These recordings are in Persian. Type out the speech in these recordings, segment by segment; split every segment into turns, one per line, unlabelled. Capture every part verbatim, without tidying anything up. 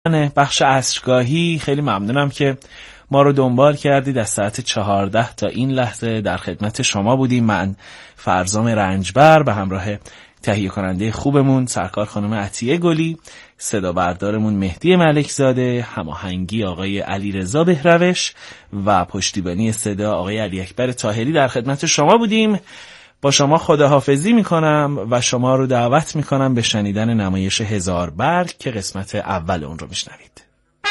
بخش عصرگاهی خیلی ممنونم که ما رو دنبال کردید. از ساعت چهارده تا این لحظه در خدمت شما بودیم. من فرزام رنجبر به همراه تهیه کننده خوبمون سرکار خانم عطیه گلی، صدا بردارمون مهدی ملکزاده، هماهنگی آقای علیرضا بهروش و پشتیبانی صدا آقای علی اکبر طاهری در خدمت شما بودیم. با شما خداحافظی میکنم و شما رو دعوت میکنم به شنیدن نمایش هزار برگ که قسمت اول اون رو میشنوید.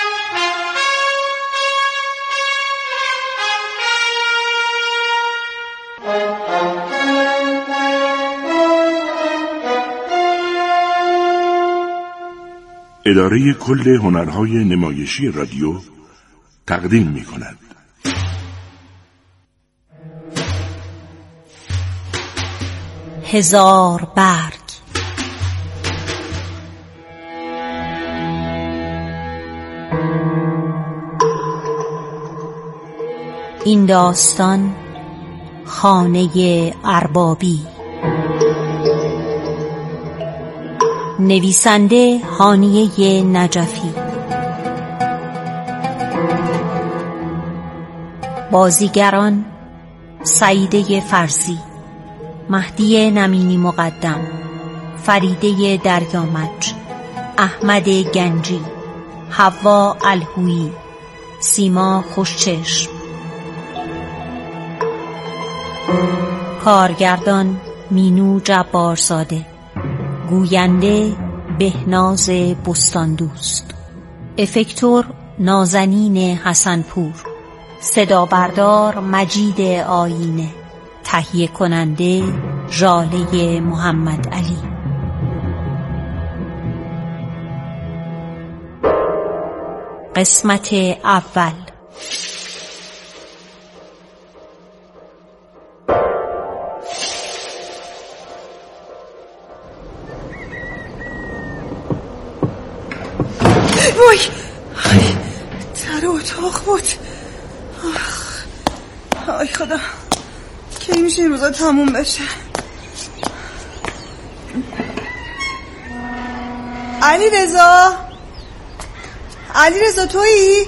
اداره کل هنرهای نمایشی رادیو تقدیم میکند
هزار برگ. این داستان خانه اربابی، نویسنده هانیه نجفی، بازیگران سعیده فرزی، مهدی نمینی مقدم، فریده دریامج، احمد گنجی، حوا الهویی، سیما خوشچشم. کارگردان مینو جبارزاده، گوینده بهناز بستاندوست، افکتور نازنین حسنپور، صدا بردار مجید آیینه، تهیه کننده ژاله محمد علی. قسمت اول.
وای در اتاق بود. آی خدا، کی میشه این روزا تموم بشه؟ علی رضا، علی رضا تویی؟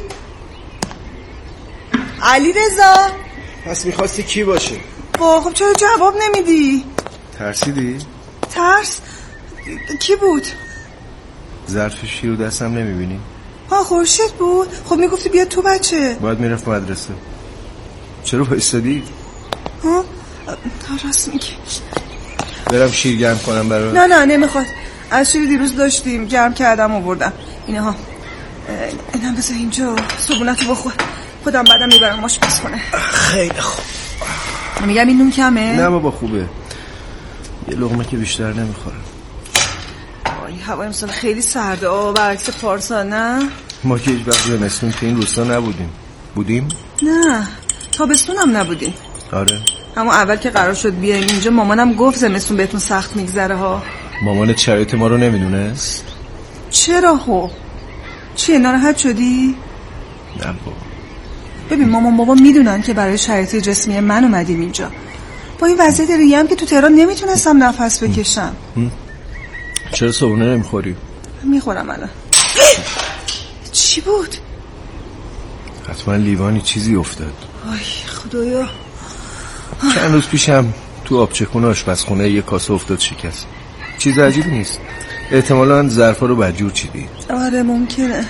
علی رضا.
پس میخواستی کی باشه؟
با خب چرا جواب نمیدی؟
ترسیدی؟
ترس؟ کی بود؟
ظرف شیر رو دستم نمیبینی؟
ها خورشید بود. خب میگفتی بیا تو بچه.
باید میرفت مدرسه. چرا بایستادی؟
ها راست میگی.
برم شیر گرم کنم برای؟
نه نه نمیخواد. از شیر دیروز داشتیم گرم کردم آوردم. اینها اینم بذار اینجا، صبونتو بخور، خودم بعدم میبرم ماش بس کنه.
خیلی خوب.
میگم این نون کمه؟
نه بابا خوبه، یه لقمه که بیشتر نمیخورم.
آی هوا امسال خیلی سرده آه، برعکس پارسال. نه
ما که هیچ وقت زمستون که این روستا نبودیم. بودیم؟
نه تابستون هم نبودیم.
آره
اما اول که قرار شد بیایم اینجا مامانم گفت زمستون بهتون سخت میگذره ها.
مامانت شرایط ما رو نمیدونست؟
چرا هو؟ چیه ناراحت شدی؟
نه بابا.
ببین مامان بابا میدونن که برای شرایط جسمی من اومدیم اینجا. با این وضعیت ریه هم که تو تهران نمیتونستم نفس بکشم.
چرا صبحونه نمیخوری؟
میخورم الان. چی بود؟
حتما لیوانی چیزی افتاد.
آی خدایا.
چند روز پیشم تو آبچکون آشپزخونه یه کاسه افتاد شکست. چیز عجیبی نیست، احتمالاً ظرفا رو بدجور چیدی.
آره ممکنه.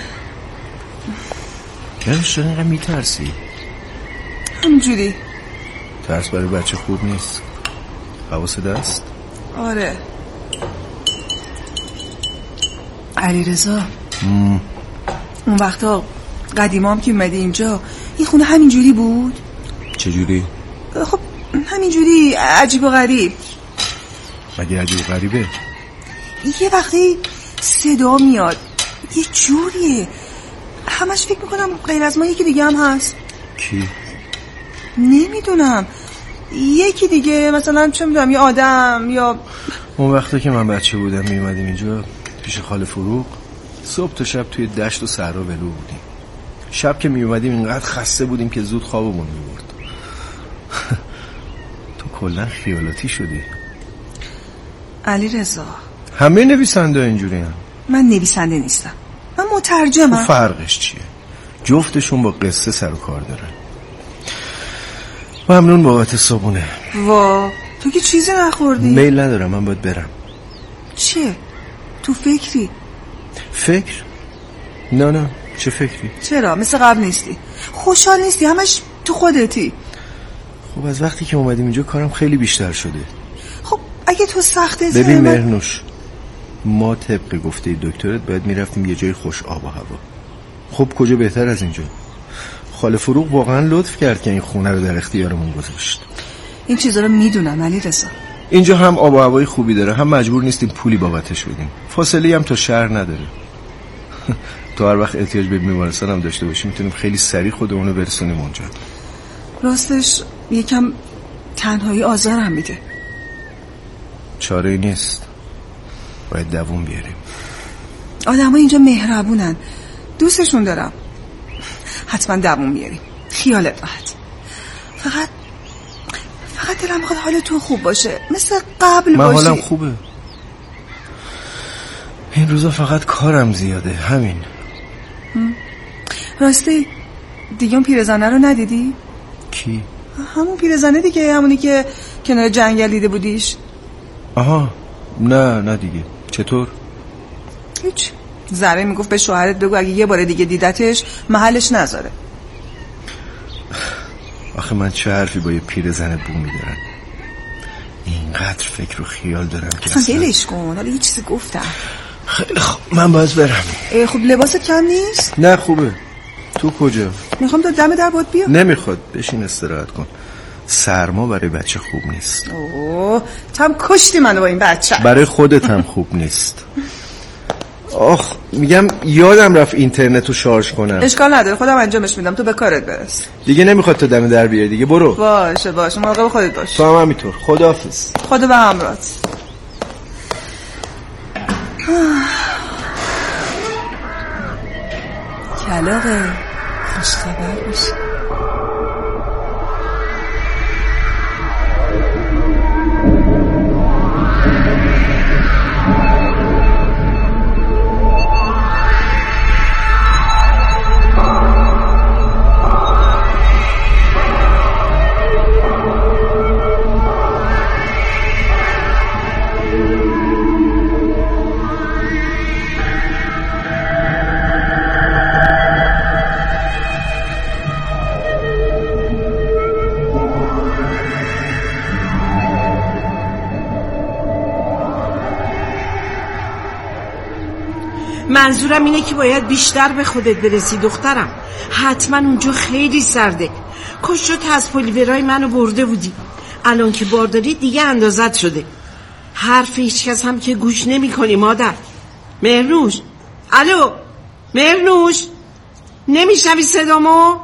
چرا چرا اینقدر میترسی؟
همجوری.
ترس برای بچه خوب نیست. حواست هست؟
آره. علی رضا، اون وقتا قدیمام که اومدی اینجا این خونه همینجوری بود؟
چجوری؟
خب همینجوری عجیب و غریب.
مگه عجیب و غریبه؟
یه وقتی صدا میاد یه جوریه، همش فکر میکنم غیر از ما یکی دیگه هم هست.
کی؟
نمیدونم، یکی دیگه، مثلا چه میدونم یه آدم یا
اون وقتا که من بچه بودم میومدیم اینجا پیش خاله فروغ، صبح تا شب توی دشت و صحرا ولو بودیم. شب که میومدیم اینقدر خسته بودیم که زود خوابمون میبرد. تو کلا خیالاتی شدی.
علی رضا،
همه نویسنده اینجوری هم.
من نویسنده نیستم. من مترجمم.
فرقش چیه؟ جفتشون با قصه سر و کار دارن. ممنون بابت صبونه.
وا تو که چیزی نخوردی؟
میل ندارم، من باید برم.
چیه؟ تو فکری؟
فکر؟ نه نه چه فکری؟
چرا؟ مثل قبل نیستی؟ خوشحال نیستی؟ همش تو خودتی.
خب از وقتی که اومدیم اینجا کارم خیلی بیشتر شده.
خب اگه تو سخته
ببین مهرنوش، ما طبق گفته دکترت باید میرفتیم یه جای خوش آب و هوا. خب کجا بهتر از اینجا؟ خاله فروغ واقعا لطف کرد که این خونه رو در اختیارمون گذاشت.
این چیزا رو میدونم علیرضا.
اینجا هم آب و هوای خوبی داره، هم مجبور نیستیم پولی بابتش بدیم. فاصله هم تا شهر نداره. تو هر وقت احتیاج به بیمارستان هم داشته باشیم میتونیم خیلی سریع خودمون رو برسونیم اونجا.
راستش یکم تنهایی آزارم میده.
چاره نیست، باید دووم بیاریم.
آدم‌ها اینجا مهربونن، دوستشون دارم. حتما دووم میاریم، خیالت راحت. فقط فقط دلم میخواد حال تو خوب باشه، مثل قبل
من
باشی.
حالم خوبه. این روزا فقط کارم زیاده، همین.
راستی دیگه اون پیرزنه رو ندیدی؟
کی؟
همون پیرزنه دیگه، همونی که کنار جنگل دیده بودیش.
آها نه نه دیگه. چطور؟
هیچ. زره میگفت به شوهرت بگو اگه یه بار دیگه دیدتش محلش نذاره.
آخه من چه حرفی با یه پیرزن بو میدارم؟ اینقدر فکر و خیال دارم که
اصلا دلش کن. حالا یه چیزی گفتم.
خیلی خوب من باید برم.
خب لباست کم نیست؟
نه خوبه. تو کجا؟
میخوام تا دم در باد بیام.
نمیخواد، بشین استراحت کن. سرما برای بچه خوب نیست.
اوه تم کشتی منو با این بچه.
برای خودت هم خوب نیست. آخ میگم یادم رفت اینترنتو شارژ کنم.
اشکال نداره، خودم انجامش میدم، تو به کارت برس.
دیگه نمیخواد تو دم در بیای دیگه، برو.
باشه باشه مراقب خودت باش.
تو هم همینطور. خداحافظ.
خدا به همراهت. کلاغه خوش خبر باشه.
منظورم اینه که باید بیشتر به خودت برسی دخترم. حتما اونجا خیلی سرده. کاش شد از پلیورای منو برده بودی. الان که بارداری دیگه اندازت شده. حرف هیچ کس هم که گوش نمی کنی مادر. مهرنوش، الو مهرنوش، نمیشنوی صدامو؟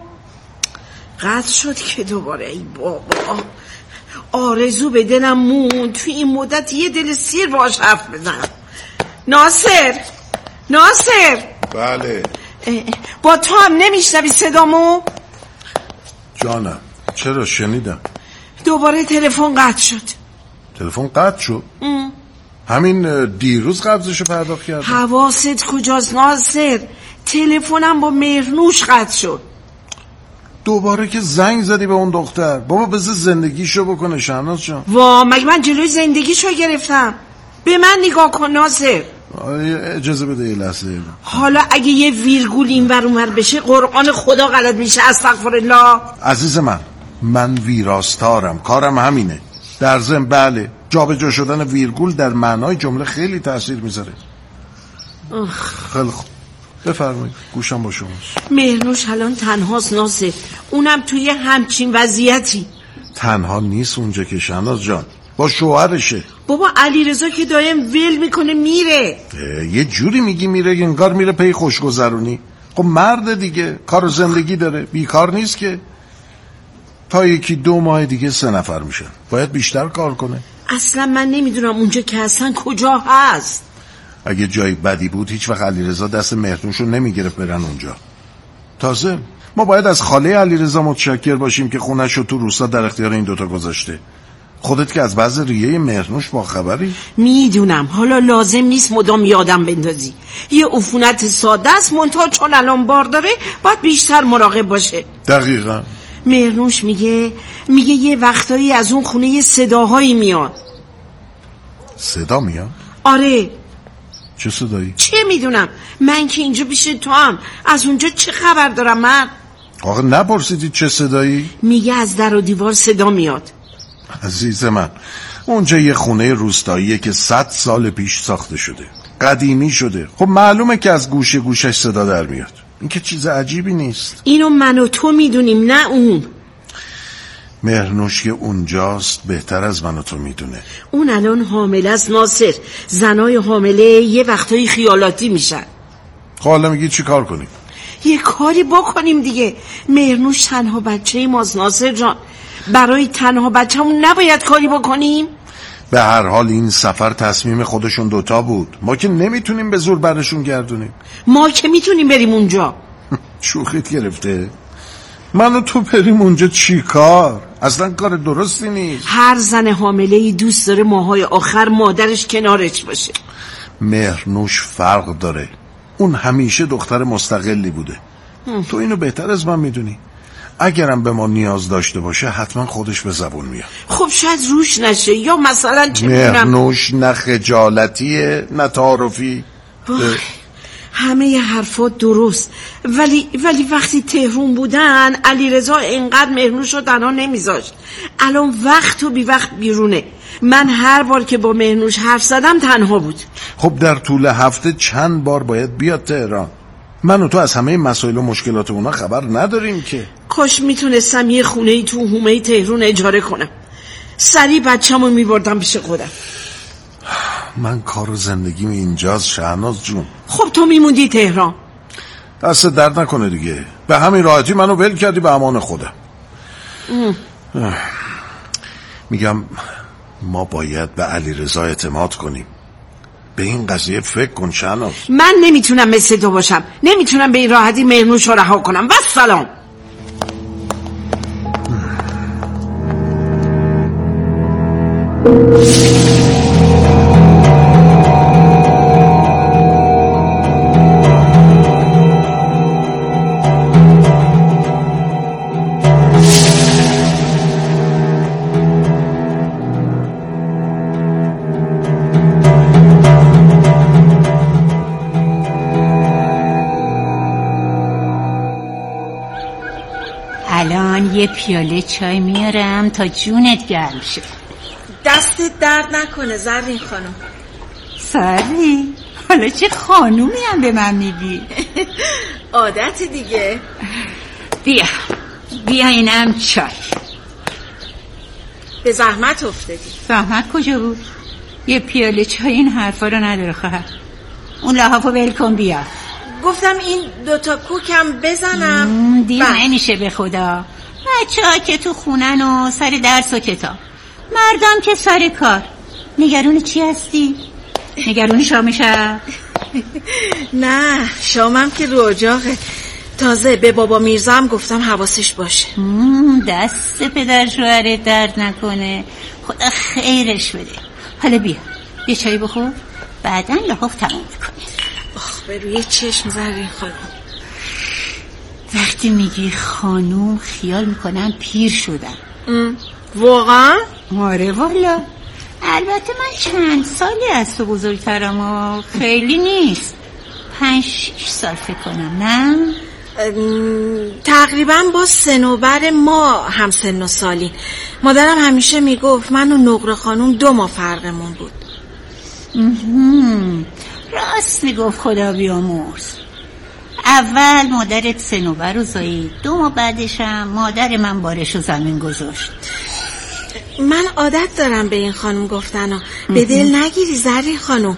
قطع شد که دوباره. ای بابا آرزو به دلم موند توی این مدت یه دل سیر باش حرف بزنم. ناصر ناصر.
بله.
با تو هم نمیشنوی صدامو؟
جانم چرا؟ شنیدم.
دوباره تلفن قطع شد.
تلفن قطع شد؟ ام. همین دیروز قبضشو پرداخت کردم.
حواست کجاست ناصر؟ تلفنم با مهرنوش قطع شد.
دوباره که زنگ زدی به اون دختر؟ بابا بذار زندگیشو بکنه شهناز جان.
وا مگه من جلوی زندگیشو گرفتم؟ به من نگاه کن ناصر.
اجازه بده یه لحظه.
حالا اگه یه ویرگول این ور اون ور بشه قرآن خدا غلط میشه. استغفرالله.
عزیز من من ویراستارم، کارم همینه. در ضمن بله جابجا شدن ویرگول در معنای جمله خیلی تاثیر میذاره. خیلی خوب بفرمایید گوشم با شماست.
مهرنوش الان تنهاست ناصر، اونم توی همچین وضعیتی.
تنها نیست اونجا که شهناز جان، با شوهرشه.
بابا علیرضا که دایم ول میکنه میره.
یه جوری میگی میره انگار میره پی خوشگذرونی. خب مرد دیگه، کار و زندگی داره، بیکار نیست که. تا یکی دو ماه دیگه سه نفر میشن، باید بیشتر کار کنه.
اصلا من نمیدونم اونجا که اصلا کجا هست.
اگه جای بدی بود هیچ وقت علیرضا دست مهرنوشو نمیگرفت برن اونجا. تازه ما باید از خاله علیرضا متشکر باشیم که خونه‌شو تو روستا در اختیار این دوتا گذاشته. خودت که از بعض ریه مهرنوش با خبری؟
میدونم، حالا لازم نیست مدام یادم بندازی. یه عفونت ساده است، منتها چون الان بار داره باید بیشتر مراقب باشه.
دقیقا.
مهرنوش میگه میگه یه وقتایی از اون خونه یه صداهایی میاد.
صدا میاد؟
آره.
چه صدایی؟
چه میدونم، من که اینجا پیش تو هم، از اونجا چه خبر دارم من؟
آخه نپرسیدی چه صدایی؟
میگه از در و دیوار صدا میاد.
عزیز من، اونجا یه خونه روستاییه که صد سال پیش ساخته شده، قدیمی شده. خب معلومه که از گوشه گوشش صدا در میاد. این که چیز عجیبی نیست.
اینو من و تو میدونیم، نه اون.
مهرنوش که اونجاست بهتر از من و تو میدونه.
اون الان حامله است ناصر. زنای حامله یه وقتایی خیالاتی میشن.
حالا میگی چی کار کنیم؟
یه کاری بکنیم دیگه. مهرنوش تنها بچه ماست ناصر جان. برای تنها بچه‌مون نباید کاری بکنیم؟
به هر حال این سفر تصمیم خودشون دوتا بود. ما که نمیتونیم به زور برشون گردونیم.
ما که میتونیم بریم اونجا.
شوخیت گرفته؟ من و تو بریم اونجا چی کار؟ اصلا کار درستی نیست.
هر زن حامله‌ای دوست داره ماهای آخر مادرش کنارش باشه.
مهرنوش فرق داره. اون همیشه دختر مستقلی بوده. هم. تو اینو بهتر از من میدونی. اگرم به ما نیاز داشته باشه حتما خودش به زبون میاد.
خب شاید روش نشه، یا مثلا چه میدونم.
مهرنوش نه خجالتیه نه تعارفی.
همه ی حرفات درست، ولی ولی وقتی تهرون بودن علیرضا اینقدر مهرنوش رو تنها نمیذاشت. الان وقت و بی وقت بیرونه. من هر بار که با مهرنوش حرف زدم تنها بود.
خب در طول هفته چند بار باید بیاد تهران؟ من و تو از همه مسائل و مشکلات اونا خبر نداریم که.
کاش میتونستم یه خونه‌ای تو حومه تهرون اجاره کنم، سریع بچه‌مو میبردم پیش خودم.
من کار و زندگیم اینجاست شهناز جون.
خب تو میموندی تهران.
دست درد نکنه دیگه، به همین راحتی منو ول کردی به امان خودم. میگم ما باید به علیرضا اعتماد کنیم. به این قضیه فکر کن شهناز.
من نمیتونم مثل تو باشم، نمیتونم به این راحتی مهرنوش رو رها کنم. بس سلام.
الان یه پیاله چای میارم تا جونت گرم شه.
دستت درد نکنه زرین خانم.
ساری حالا چه خانومی هم به من میگی؟
عادت دیگه.
بیا بیا اینم چای.
به زحمت افتادی.
زحمت کجا بود؟ یه پیاله چای این حرفا رو نداره خواهر. اون لحافو ول کن بیا.
گفتم این دوتا کوکم بزنم.
دیر نمیشه به خدا. بچه ها که تو خونن و سر درس و کتاب، مردم که سر کار. نگرون چی هستی؟ نگرون شام شب؟
نه شامم که رو اجاقه. تازه به بابا میرزا هم گفتم حواسش باشه.
دست پدر شوهرت درد نکنه، خدا خیرش بده. حالا بیا یه چای بخور، بعدن لحاف تموم بکنی.
آخ به روی چشم زرین خانم.
وقتی میگی خانوم خیال میکنم پیر شدم.
واقعا؟
آره والا. البته من چند سالی از تو بزرگترم و خیلی نیست. پنج شیش سال فکر کنم. نه؟
تقریبا با سنوبر ما هم سن و سالی. مادرم همیشه میگفت من و نقره خانوم دو ماه فرقمون بود.
راست میگفت خدا بیامرز. اول مادرت سنوبر رو زایید، دو ماه بعدشم مادر من بارش رو زمین گذاشت.
من عادت دارم به این خانم گفتن. به دل نگیری زرین خانم.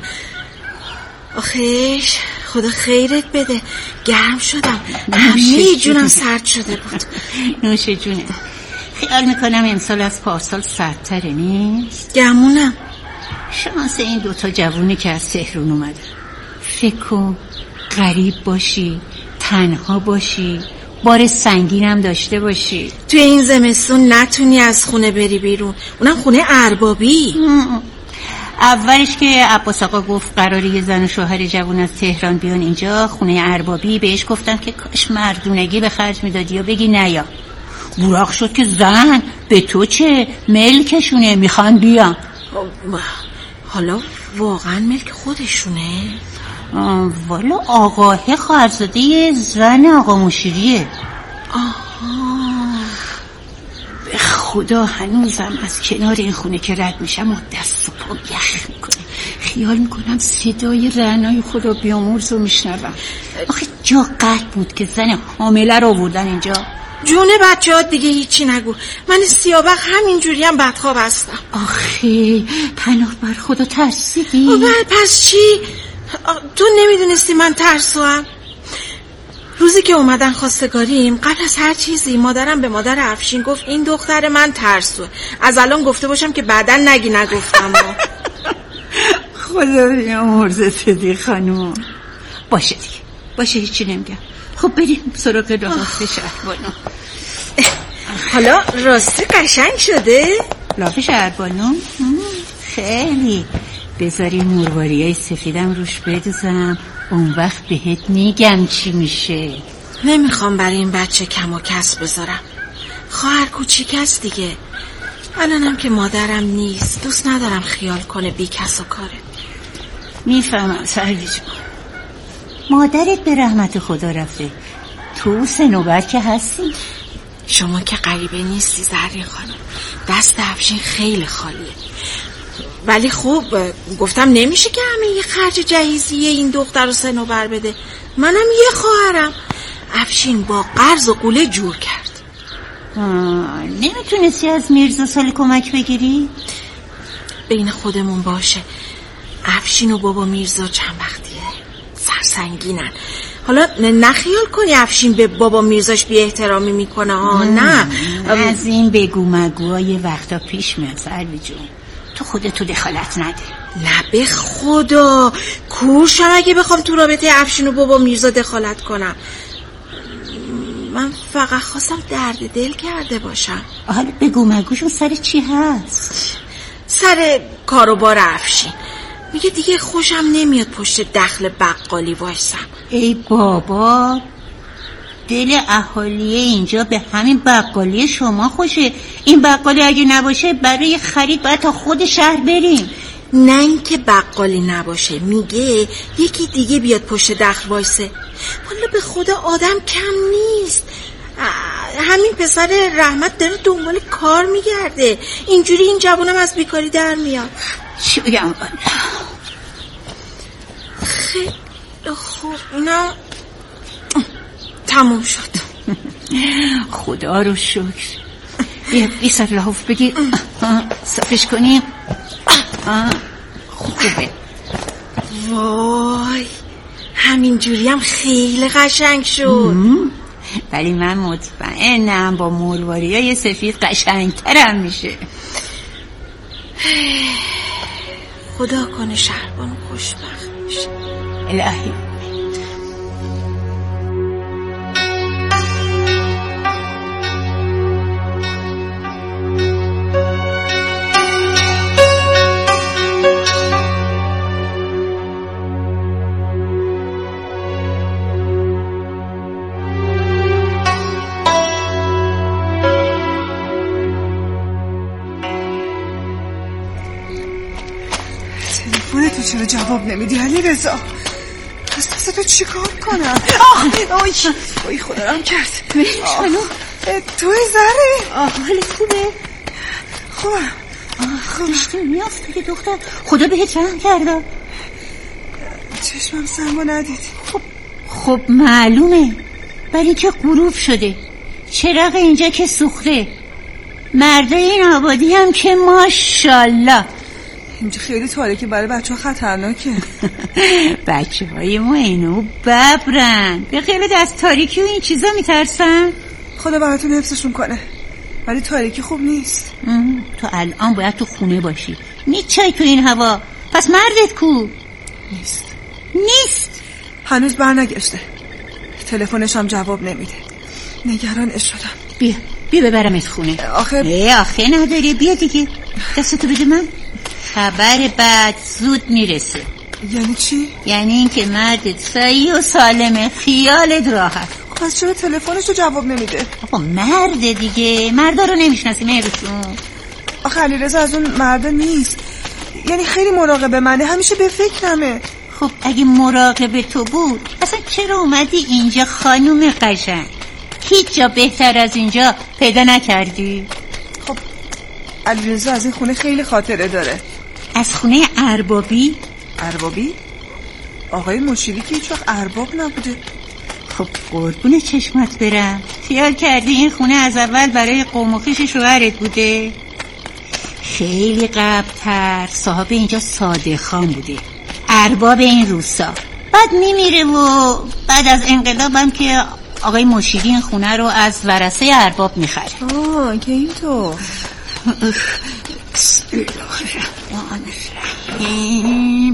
آخیش خدا خیرت بده. گرم شدم، همه جونم سرد شده بود.
نوش جونه. خیال میکنم امسال از پارسال سردتره نیست؟
گمونم.
شانس این دوتا جوونی که از تهران اومده. فکر کن غریب باشی، تنها باشی، بار سنگینم داشته باشی.
توی این زمستون نتونی از خونه بری بیرون، اونم خونه اربابی.
اولش که عباس آقا گفت قراره یه زن و شوهر جوان از تهران بیان اینجا خونه اربابی، بهش گفتم که کاش مردونگی به خرج میدادی یا بگی نیا. براق شد که زن به تو چه، ملکشونه، میخوان بیان.
حالا واقعا ملک خودشونه؟
والا آقاه خواهرزاده زن آقا مشیریه.
آها.
به خدا هنوزم از کنار این خونه که رد میشم و دست و پا یخ میکنه، خیال میکنم صدای رعنای خدا بیامرز رو میشنوم. آخه جا قد بود که زن حامله رو آوردن اینجا.
جونه بچه ها دیگه هیچی نگو، من سیابق همینجوری هم بدخواب هستم.
آخه پناه بر خدا ترسیدی؟
پس چی؟ تو نمیدونستی من ترسوام؟ روزی که اومدن خواستگاریم قبل از هر چیزی مادرم به مادر افشین گفت این دختر من ترسوه. از الان گفته باشم که بعداً نگی نگفتم.
خدا بیامرزت دی خانوم. باشه دیگه، باشه هیچی نمیگم. خب بریم سراغ لاف شهربانو.
حالا راستی قشنگ شده؟
لاف شهربانو؟ خیلی. بذاری مرواریای سفیدم روش بدوزم، اون وقت بهت میگم چی میشه.
نمیخوام برای این بچه کم و کس بذارم، خواهر کوچیک است دیگه. الانم که مادرم نیست، دوست ندارم خیال کنه بی کس و کاره.
میفهمم سروی جون، مادرت به رحمت خدا رفته، تو سنوبر که هستی.
شما که غریبه نیستی زرین خانم، دست افشین خیلی خالیه. ولی خب گفتم نمیشه که همه یه خرج جهیزیه این دختر رو سنوبر بده. منم یه خواهرم. افشین با قرض و قوله جور کرد.
نمیتونستی از میرزا سال کمک بگیری؟
بین خودمون باشه، افشین و بابا میرزا چند وقتیه سرسنگینن. حالا نخیال کنی افشین به بابا میرزاش بی احترامی میکنه ها. نه
از این بگو مگوهای وقتا پیش میاد سروی جون، تو خودتو دخالت نده.
نه به خدا کوشم اگه بخوام تو رابطه افشین و بابا میرزا دخالت کنم. من فقط خواستم درد دل کرده باشم.
حالا بگو مگوشون سر چی هست؟
سر کاروبار افشین. میگه دیگه خوشم نمیاد پشت دخل بقالی وایسم.
ای بابا، دل اهالیه اینجا به همین بقالی شما خوشه. این بقالی اگه نباشه برای خرید باید تا خود شهر بریم.
نه اینکه بقالی نباشه، میگه یکی دیگه بیاد پشت دخل وایسه. والا به خدا آدم کم نیست. همین پسر رحمت داره دنبال کار میگرده، اینجوری این جوانم از بیکاری در میاد.
چی بگم؟
خیلی خوب، نه تموم شد.
خدا رو شکر. بیا بیسر لحاف بگیر صفش کنیم. خوبه.
وای همین جوری هم خیلی قشنگ شد.
ولی من مطمئنم با مرواری های سفید قشنگترم میشه.
خدا کنه شهربانو خوشبخت میشه.
الهی.
تو چرا جواب نمیدی علی رضا؟ از دست تو چی کار کنم؟ آی آی خدا رحم کرد.
خانم
توی زره؟
حالت خوبه؟
خوبم.
خوشت میافته که دختر، خدا بهت رحم کرده.
چشمم سمو ندید.
خب خب معلومه، برای که غروب شده، چراغ اینجا که سوخته، مرده این آبادی هم که ماشالله.
اینجا خیلی تاریکه، برای بچه ها خطرناکه.
بچه های ما اینو ببرن، به خیلی از تاریکی و این چیزا میترسن.
خدا براتون حفظشون کنه، ولی تاریکی خوب نیست.
تو الان باید تو خونه باشی، میچای تو این هوا. پس مردت کو؟
نیست
نیست؟
هنوز برنگشته، تلفنش هم جواب نمیده. نگرانش شدم.
بیا بیا ببرمت خونه.
آخه
ای آخه نداری، بیا دیگه. دستتو بده من. خبر بد زود میرسه.
یعنی چی؟
یعنی اینکه مردت سعی و سالمه، خیالت راحت.
پس چرا تلفنش رو جواب نمیده؟
آقا مرده دیگه، مردا رو نمیشناسی مهرشون.
آخه علیرضا از اون مردا نیست، یعنی خیلی مراقب منه، همیشه به فکرمه.
خب اگه مراقب تو بود اصلا چرا اومدی اینجا خانوم قشنگ؟ هیچ جا بهتر از اینجا پیدا نکردی؟
خب علیرضا از این خونه خیلی خاطره داره.
از خونه اربابی؟
اربابی؟ آقای مشیری که هیچ وقت ارباب نبوده.
خب قربون چشمات برم، خیال کردی این خونه از اول برای قوم و خویش شوهرت بوده؟ خیلی قبل‌تر صاحب اینجا صادق خان بوده، ارباب این روستا. بعد میمیره و بعد از انقلابم که آقای مشیری این خونه رو از ورثه ارباب میخره.
آه که اینطور.
بسم الله الرحمن الرحیم.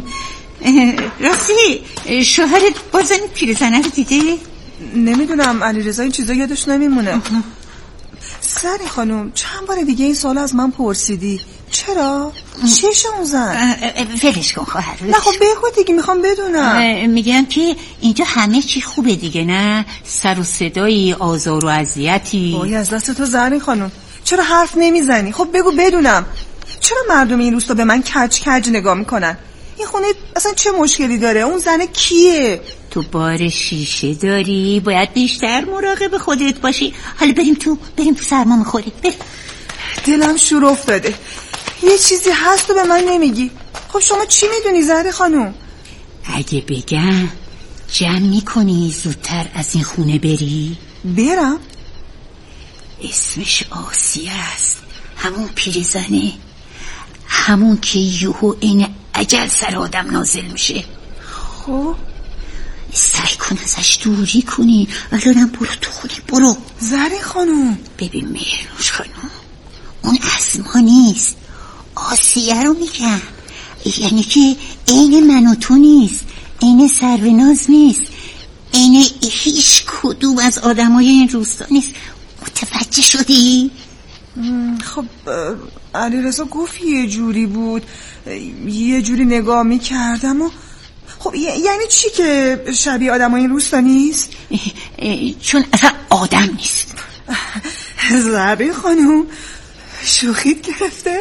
راستی شوهرت بازم پیرزنه رو دیده؟
نمیدونم علیرضا این چیزا یادش نمیمونه. سری خانم چند بار دیگه این سوال از من پرسیدی، چرا؟ چشه اون زن؟
ولش کن خواهر.
نه خب بگو دیگه، میخوام بدونم.
میگم که اینجا همه چی خوبه دیگه، نه سر و صدایی، آزار و اذیتی.
وای از دست تو زرین خانم، چرا حرف نمیزنی؟ خب بگو بدونم چرا مردم این روستا به من کج کج نگاه میکنن؟ این خونه اصلا چه مشکلی داره؟ اون زن کیه؟
تو بار شیشه داری، باید بیشتر مراقب خودت باشی. حالا بریم تو، بریم تو سرما میخوری. بریم.
دلم شور افتاده، یه چیزی هست تو به من نمیگی. خب شما چی میدونی زهره خانم؟
اگه بگم جمع میکنی زودتر از این خونه بری؟
برم؟
اسمش آسیه است، همون پیرزنه، همون که یهو این اجل سر آدم نازل میشه.
خب
سعی کن ازش دوری کنی. الانم برو تو خونه، برو.
زهره خانم
ببین مهرنوش خانم، اون اسما نیست، آسیه رو میگم. یعنی که عین من و تو نیست، عین سروناز نیست، عین هیچ کدوم از آدمای این روستا نیست. متوجه شدی؟
خب علیرضا گفت یه جوری بود، یه جوری نگاه میکردم و خب یعنی چی که شبیه آدمای این روستا نیست؟
چون اصلا آدم نیست.
زهره خانم شوخیت گرفته؟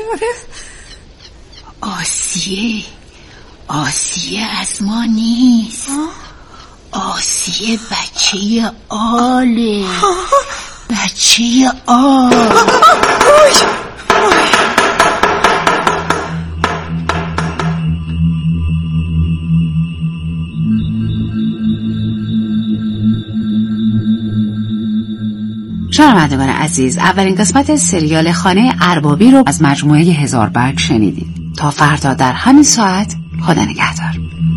آسیه آسیه از ما نیست. آسیه بچه آله، بچه آل.
شنوندگان عزیز، اولین قسمت سریال خانه اربابی رو از مجموعه هزار برگ شنیدید. تا فردا در همین ساعت، خدا نگهدار.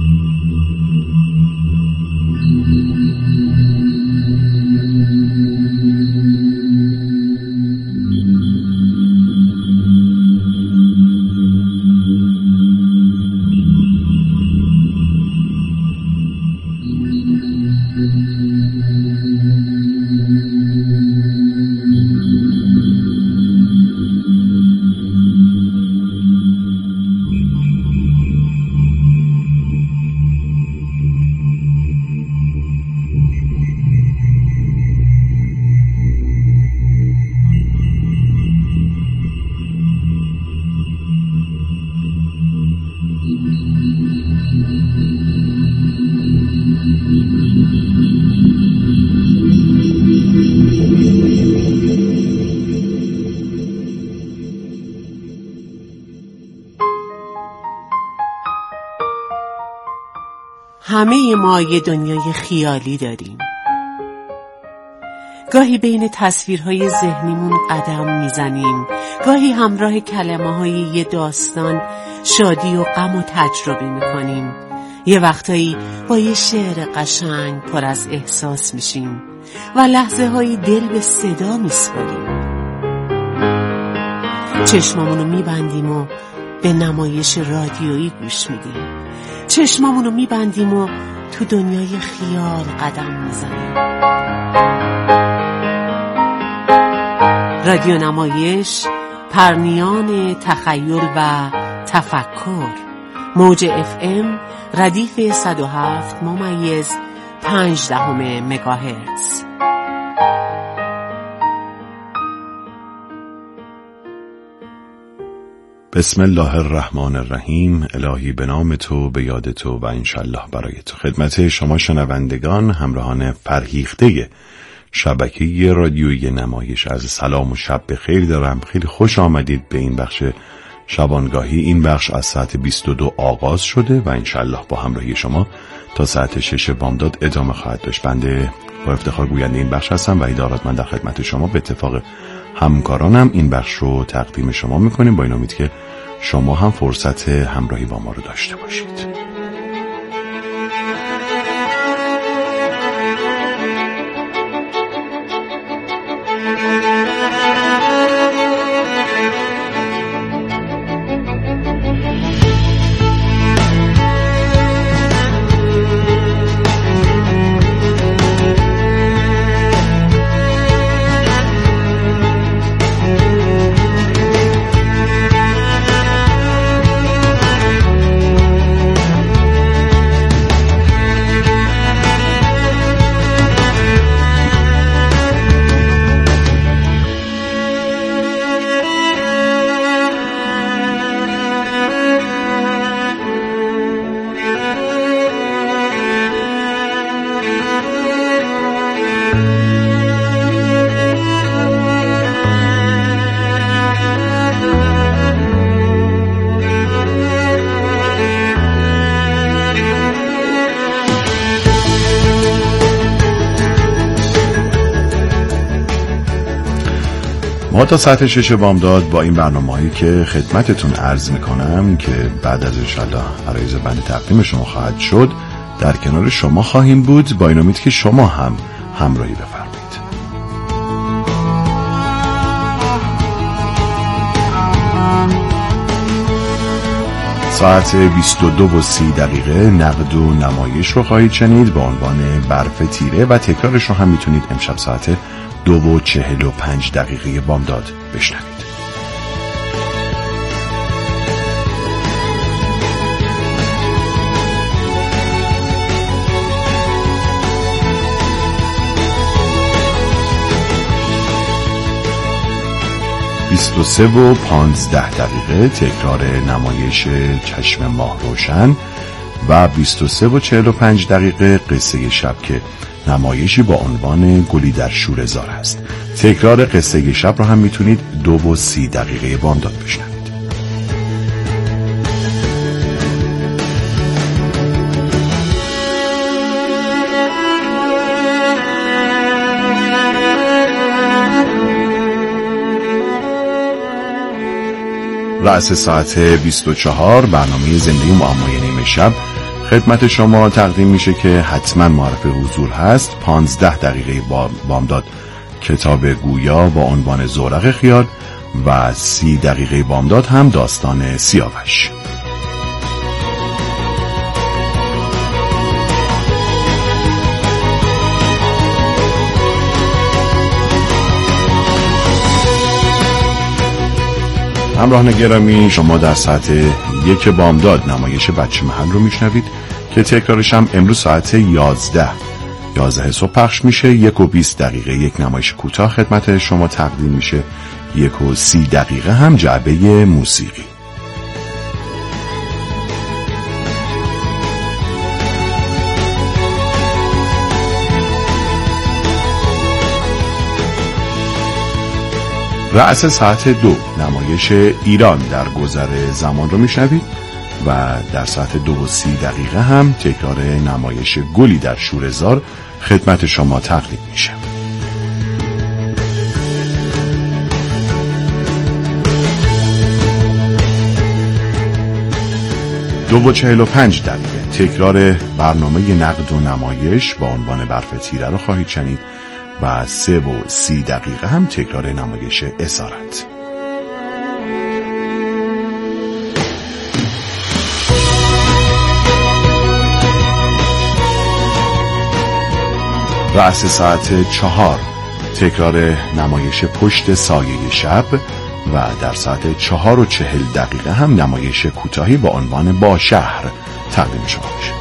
همه ما یه دنیای خیالی داریم. گاهی بین تصویرهای ذهنیمون قدم میزنیم، گاهی همراه کلمه های یه داستان شادی و غم و تجربه میکنیم. یه وقتایی با یه شعر قشنگ پر از احساس میشیم و لحظه های دل به صدا میسپاریم. چشمامونو میبندیم و به نمایش رادیویی گوش میدیم. چشمامونو میبندیم و تو دنیای خیال قدم میزنیم. رادیو نمایش، پرنیان تخیل و تفکر. موج اف ام ردیف صد و هفت ممیز پنج دهم مگاهرتز.
بسم الله الرحمن الرحیم. الهی به نام تو، به یاد تو و انشالله برای تو. خدمت شما شنوندگان همراهان فرهیخته شبکه رادیویی نمایش از سلام و شب بخیر دارم. خیلی خوش آمدید به این بخش شبانگاهی. این بخش از ساعت بیست و دو آغاز شده و انشالله با همراهی شما تا ساعت شش بامداد ادامه خواهد داشت. بنده با افتخار گوینده این بخش هستم و ایدارات من در خدمت شما به اتفاق همکارانم این بخش رو تقدیم شما میکنیم با این امید که شما هم فرصت همراهی با ما رو داشته باشید. ما تا ساعت شش بامداد با این برنامه‌هایی که خدمتتون عرض میکنم که بعد از انشالله عرایض بند تقدیم شما خواهد شد در کنار شما خواهیم بود با این امید که شما هم همراهی بفرمایید. ساعت بیست و دو و سی دقیقه نقد و نمایش رو خواهید شنید با عنوان برف تیره و تکرارش رو هم میتونید امشب ساعت دو و چهل و پنج دقیقه بامداد بشنوید. بیست و سه و پانزده دقیقه تکرار نمایش چشم ماه روشن و بیست و سه و چهل و پنج دقیقه قصه شب که نمایشی با عنوان گلی در شوره‌زار است. تکرار قصه شب رو هم میتونید دو و سی دقیقه بامداد بشنوید. رأس ساعت بیست و چهار برنامه زندگی معمای نیمه شب خدمت شما تقدیم میشه که حتما معرف حضور هست. پانزده دقیقه بامداد کتاب گویا با عنوان زورق خیال و سی دقیقه بامداد هم داستان سیاوش. همراهان گرامی، شما در ساعت یک بامداد نمایش بچه محل رو میشنوید که تکرارش هم امروز ساعت یازده یازده صبح پخش میشه. یک و بیست دقیقه یک نمایش کوتاه خدمت شما تقدیم میشه. یک و سی دقیقه هم جعبه موسیقی. رأس ساعت دو نمایش ایران در گذر زمان رو میشنوید و در ساعت دو و سی دقیقه هم تکرار نمایش گلی در شوره‌زار خدمت شما تقدیم میشه. دو و چهل و پنج دقیقه تکرار برنامه نقد و نمایش با عنوان برف تیره رو خواهید شنید و سه و سی دقیقه هم تکرار نمایش اسارت. رأس ساعت چهار
تکرار نمایش پشت سایه شب و در ساعت چهار و چهل دقیقه هم نمایش کوتاهی با عنوان با شهر تقدیم شما میشه.